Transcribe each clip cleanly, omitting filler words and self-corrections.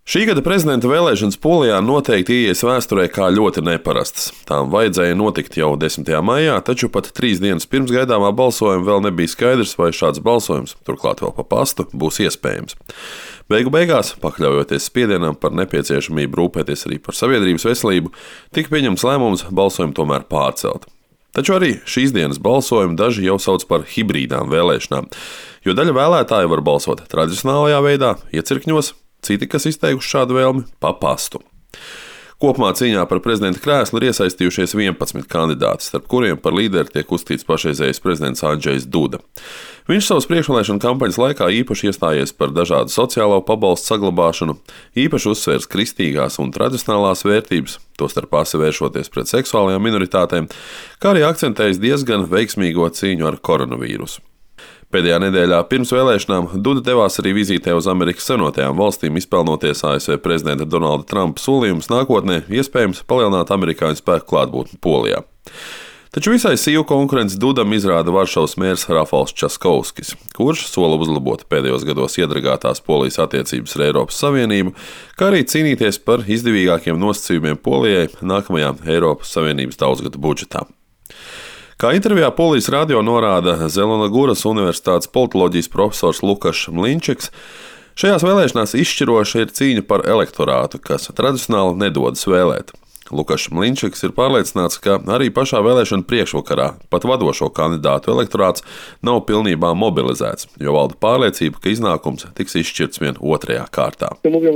Šī gada prezidenta vēlēšanas Polijā noteikti ieies vēsturē kā ļoti neparastas. Tām vajadzēja notikt jau 10. maijā, taču pat 3 dienas pirms gaidāmā balsojuma vēl nebija skaidrs, vai šāds balsojums, turklāt vēl pa pastu, būs iespējams. Beigu beigās, pakļaujoties spiedienam par nepieciešamību rūpēties arī par sabiedrības veselību, tika pieņemts lēmums balsojumu tomēr pārcelt. Taču arī šīs dienas balsojumu daži jau sauc par hibrīdām vēlēšanām, jo daļa vēlētāju var balsot tradicionālajā veidā, iecirkņos, citi, kas izteikuši šādu vēlmi, pa pastu. Kopumā cīņā par prezidenta krēslu ir iesaistījušies 11 kandidāti, starp kuriem par līderi tiek uzskatīts pašreizējais prezidents Andžejs Duda. Viņš savas priekšvēlēšanu kampaņas laikā īpaši iestājies par dažādu sociālo pabalstu saglabāšanu, īpaši uzsvērs kristīgās un tradicionālās vērtības, tostarp asi vēršoties pret seksuālajām minoritātēm, kā arī akcentējis diezgan veiksmīgo cīņu ar koronavīrusu. Pēdējā nedēļā pirms vēlēšanām Duda devās arī vizītē uz Amerikas Savienotajām valstīm, izpelnoties ASV prezidenta Donalda Trumpa solījumus nākotnē iespējams palielināt amerikāņu spēku klātbūtni Polijā. Taču visai sīvu konkurenci Dudam izrāda Varšavas mērs Rafals Časkovskis, kurš sola uzlabot pēdējos gados iedragātās Polijas attiecības ar Eiropas Savienību, kā arī cīnīties par izdevīgākiem nosacījumiem Polijai nākamajā Eiropas Savienības daudzgadu budžetā. Kā intervijā Polijas radio norāda Zelenoguras Universitātes politoloģijas profesors Lukašs Mlinčiks, šajās vēlēšanās izšķiroša ir cīņa par elektorātu, kas tradicionāli nedodas vēlēt. Lukašs Mlinčiks ir pārliecināts, ka arī pašā vēlēšana priekšvakarā pat vadošo kandidātu elektorāts nav pilnībā mobilizēts, jo valda pārliecība, ka iznākums tiks izšķirts vien otrajā kārtā.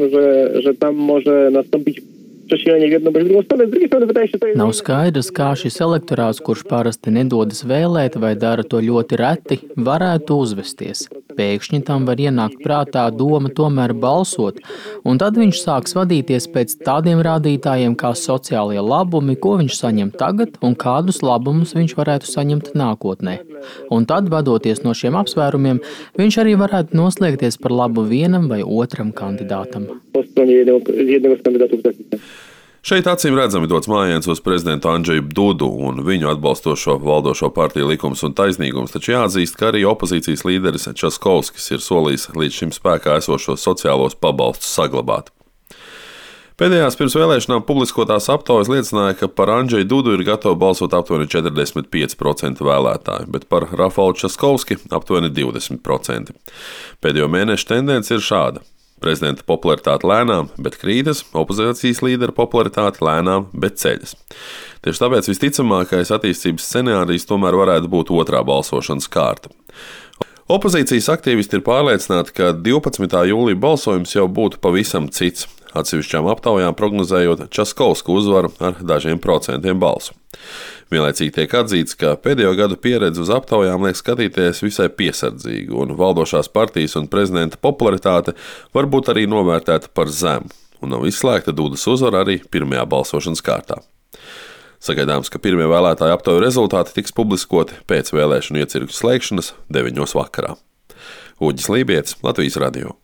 Nav skaidrs, kā šis elektorāts, kurš parasti nedodas vēlēt vai dara to ļoti reti, varētu uzvesties. Pēkšņi tam var ienākt prātā doma tomēr balsot, un tad viņš sāks vadīties pēc tādiem rādītājiem kā sociālie labumi, ko viņš saņem tagad un kādus labumus viņš varētu saņemt nākotnē. Un tad, vadoties no šiem apsvērumiem, viņš arī varētu noslēgties par labu vienam vai otram kandidātam. Šeit acīm redzami dots mājiens uz prezidentu Andžeju Dudu un viņu atbalstošo valdošo partiju Likums un taisnīgums, taču jāatzīst, ka arī opozīcijas līderis Časkovskis ir solījis līdz šim spēkā esošos sociālos pabalstus saglabāt. Pēdējās pirms vēlēšanām publiskotās aptaujas liecināja, ka par Andžeju Dudu ir gatavi balsot aptuveni 45% vēlētāju, bet par Rafalu Časkovski aptuveni 20%. Pēdējo mēnešu tendence ir šāda. Prezidenta popularitāte lēnām, bet krītas, opozīcijas līdera popularitāte lēnām, bet ceļas. Tieši tāpēc visticamākais attīstības scenārijs tomēr varētu būt otrā balsošanas kārta. Opozīcijas aktīvisti ir pārliecināti, ka 12. jūlija balsojums jau būtu pavisam cits, atsevišķām aptaujām prognozējot Časkovska uzvaru ar dažiem procentiem balsu. Vienlaicīgi tiek atzīts, ka pēdējo gadu pieredze uz aptaujām liek skatīties visai piesardzīgi, un valdošās partijas un prezidenta popularitāte var būt arī novērtēta par zemu, un nav izslēgta Dudas uzvara arī pirmajā balsošanas kārtā. Sagaidāms, ka pirmie vēlētāju aptauju rezultāti tiks publiskoti pēc vēlēšanu iecirkņu slēgšanas 9. vakarā. Uģis Lībietis, Latvijas radio.